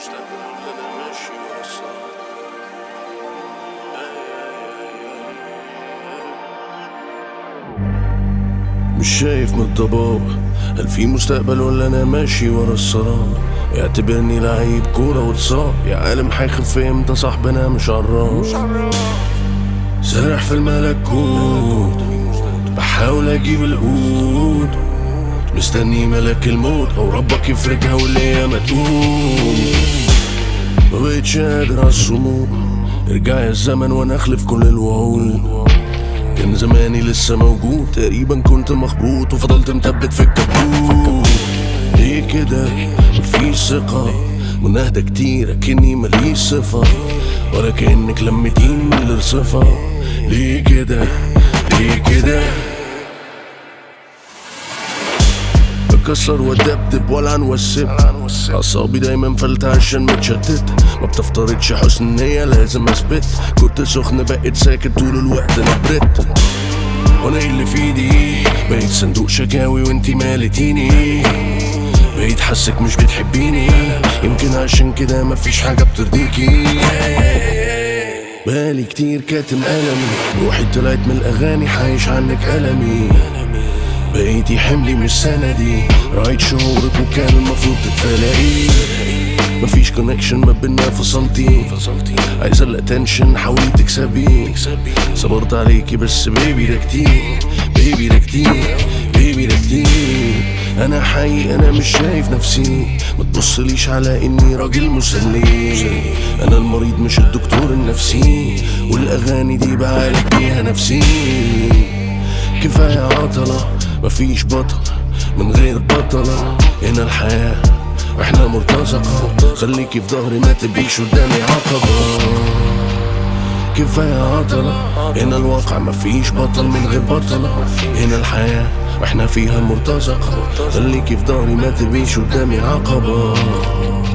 المستقبل اللي انا ماشي ورا الصراط. مش شايف من الضباب، هل في مستقبل ولا انا ماشي ورا السراب؟ اعتبرني لعيب كورة واتصاب، يا عالم هيخف امتى صاحبنا مش عراف. سارح في الملكوت بحاول اجيب القوت، مستني ملك الموت او ربك يفرجها واللي ما تقوم. مبقتش قادر عالصمود، ارجع يا الزمن وانا اخلف كل الوعود. كان زماني لسه موجود، تقريبا كنت مخبوط وفضلت مثبت في الكبوت. ليه كده مفيش ثقة، مناهدة كتير اكني ماليش صفة، ولا كأنك لمتيني من الرصفة. ليه كده ليه كده بكسر وادبدب والعن والسب، اعصابي دايما فلتة عشان متشتت، ما بتفترضش حسن نية لازم اثبت. كنت سخن بقيت ساكت طول الوقت انا بريت، وانا ايه اللي في ايدي؟ بقيت صندوق شكاوي وانتي مالتيني، بقيت حسك مش بتحبيني، يمكن عشان كده مفيش حاجة بترضيكي. بقالي كتير كاتم ألمي، روحي طلعت من الأغاني حايش عنك ألمي، بقيتي حملي مش سندي، رايت شهورك وكان المفروض تتفلقي. مفيش كونكشن ما بينا فصلتي، عايزة الاتنشن حاولي تكسبي، صبرت عليكي بس بيبي ده كتير، بيبي ده كتير، بيبي ده كتير. انا حقيقي انا مش شايف نفسي، ما تبصليش على اني راجل مسلي، انا المريض مش الدكتور النفسي، والاغاني دي بعالج بيها نفسي. كفاية عطلة مفيش بطل من غير بطلة، هنا الحياة احنا مرتزقة، خليكي في ظهري ما تبقيش قدامي عقبة. كفاية عطلة هنا الواقع مفيش بطل من غير بطلة، هنا الحياة واحنا فيها مرتزقة، خليكي في ظهري ما تبقيش قدامي عقبة.